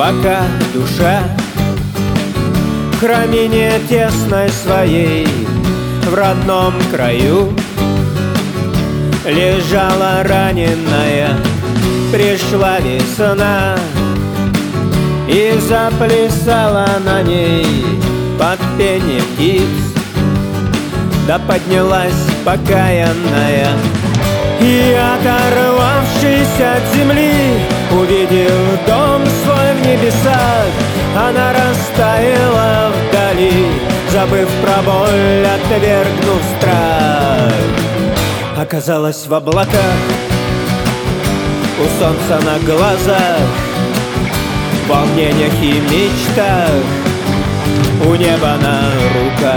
пока душа в храмине тесной своей в родном краю лежала раненая. Пришла весна и заплясала на ней под пение птиц. Да поднялась покаянная, и, оторвавшись от земли, увидел дом свой в небесах. Она растаяла вдали, забыв про боль, отвергнув страх. Оказалась в облаках, у солнца на глазах, в волнениях и мечтах, у неба на руках.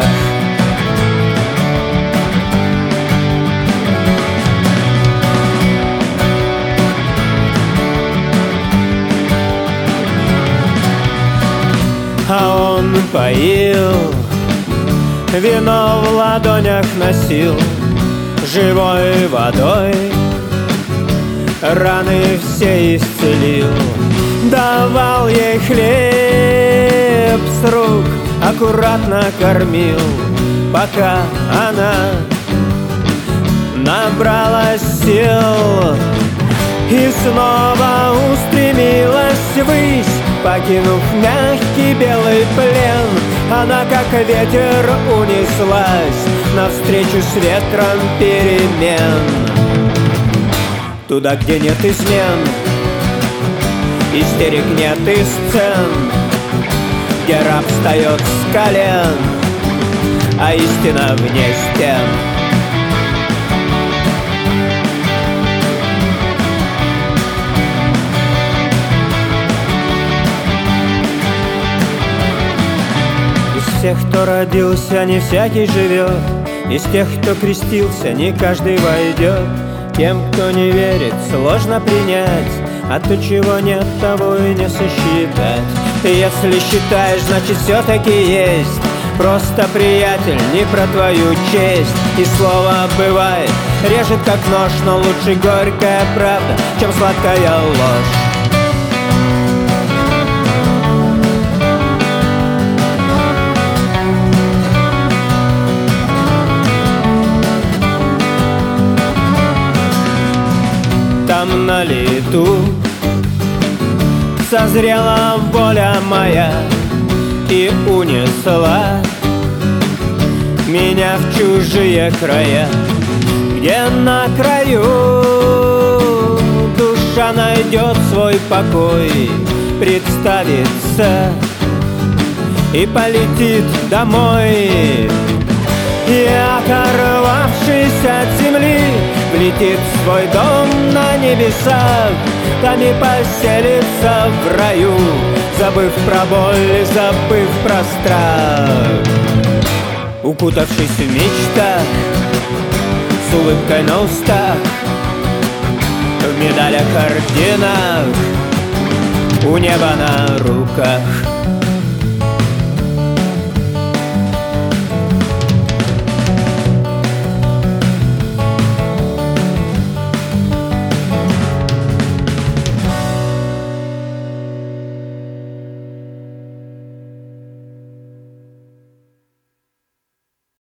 А он поил, вино в ладонях носил, живой водой раны все исцелил. Давал ей хлеб с рук, аккуратно кормил, пока она набралась сил и снова устремилась ввысь. Покинув мягкий белый плен, она как ветер унеслась навстречу с ветром перемен. Туда, где нет измен, истерик нет и сцен, где раб встает с колен, а истина вне стен. Из тех, кто родился, не всякий живет, из тех, кто крестился, не каждый войдет. Тем, кто не верит, сложно принять, а то, чего нет, того и не сосчитать. Если считаешь, значит все-таки есть. Просто, приятель, не про твою честь. И слово бывает, режет как нож, но лучше горькая правда, чем сладкая ложь. Там на лету созрела воля моя и унесла меня в чужие края, где на краю душа найдет свой покой, представится и полетит домой. И, оторвавшись от земли, влетит в свой дом на небесах, там и поселится в раю, забыв про боль, забыв про страх. Укутавшись в мечтах, с улыбкой на устах, в медалях, орденах, у неба на руках.